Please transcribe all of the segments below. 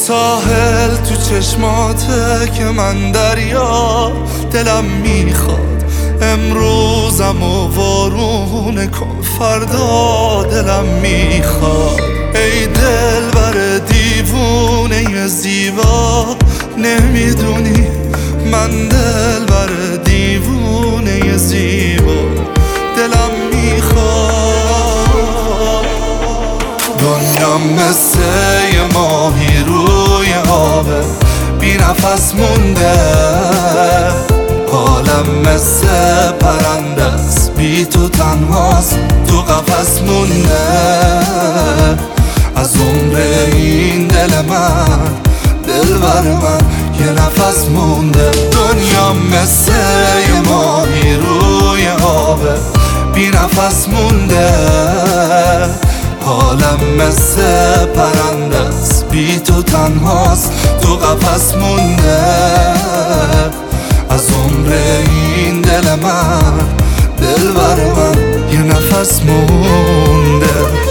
ساحل تو چشماته که من دریا، دلم میخواد امروزم و وارونه کن فردا دلم میخواد. ای دلبر دیوونه زیبا، نمیدونی من دلبر دیوونه زیبا دلم میخواد. دنیا مثل یه ماهی روی آبه، بی نفس مونده، حالم مثل پرنده است، بی تو تنهاست، تو قفس مونده. از عمر این دل من، دلبر من یه نفس مونده. دنیا مثل یه ماهی روی آبه، بی نفس مونده، حالم مثل پرنده است، بی تو تنهاست، تو قفس مونده. از عمر این دل من، دلبر من یه نفس مونده.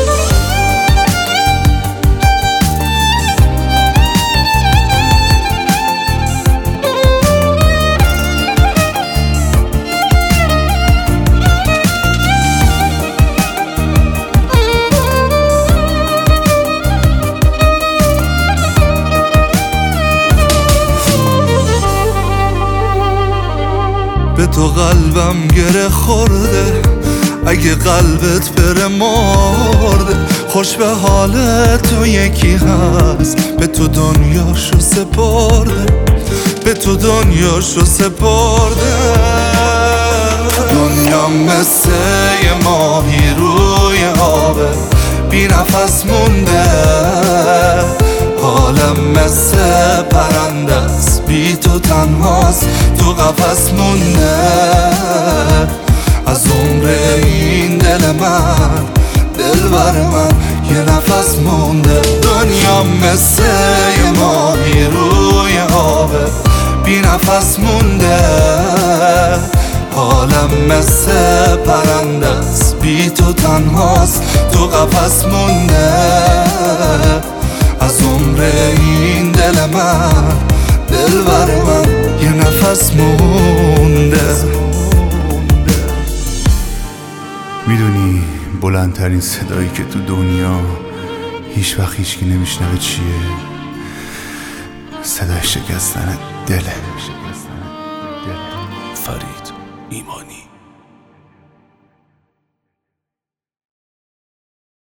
به تو قلبم گره خورده، اگه قلبت بره مرده. خوش به حال تو یکی هست، به تو دنیاشو سپرده، به تو دنیاشو سپرده. دنیا مثل یه ماهی روی آبه، بی نفس مونده، حالم مثل پرنده است، بی تو تنهاست، تو قفس مونده. از عمر این دل من، دلبر من یه نفس مونده. دنیا مثل یه ماهی روی آبه، بی نفس مونده، حالم مثل پرنده است، بی تو تنهاست، تو قفس مونده. از عمر این دل من، دلبر من یه نفس مونده. میدونی بلندترین صدایی که تو دنیا هیچ وقت هیچکی نمیشنوه چیه؟ صدای شکستن دله. فرید ایمانی.